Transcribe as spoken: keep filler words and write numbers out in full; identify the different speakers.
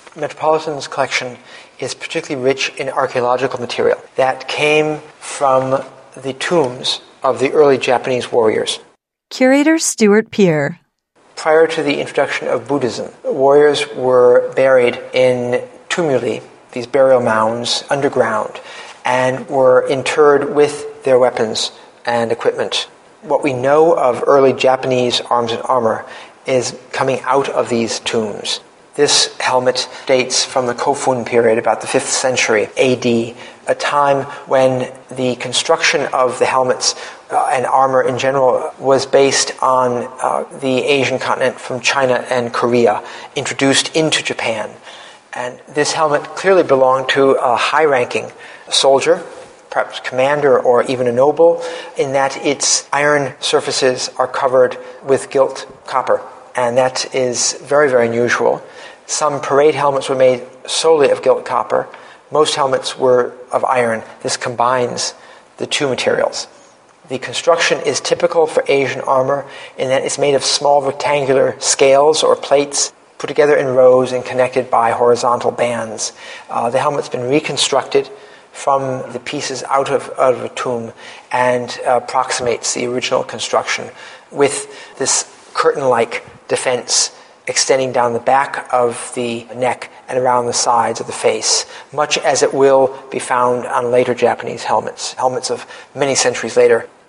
Speaker 1: Metropolitan's collection is particularly rich in archaeological material that came from the tombs of the early Japanese warriors.
Speaker 2: Curator Stuart Peer.
Speaker 1: Prior to the introduction of Buddhism, warriors were buried in tumuli, these burial mounds underground, and were interred with their weapons and equipment. What we know of early Japanese arms and armor is coming out of these tombs. This helmet dates from the Kofun period, about the fifth century A D, a time when the construction of the helmets uh, and armor in general was based on uh, the Asian continent from China and Korea, introduced into Japan. And this helmet clearly belonged to a high-ranking soldier, perhaps commander or even a noble, in that its iron surfaces are covered with gilt copper. And that is very, very unusual. Some parade helmets were made solely of gilt copper. Most helmets were of iron. This combines the two materials. The construction is typical for Asian armor in that it's made of small rectangular scales or plates put together in rows and connected by horizontal bands. Uh, the helmet's been reconstructed from the pieces out of, out of a tomb and uh, approximates the original construction with this curtain-like defense extending down the back of the neck and around the sides of the face, much as it will be found on later Japanese helmets, helmets of many centuries later.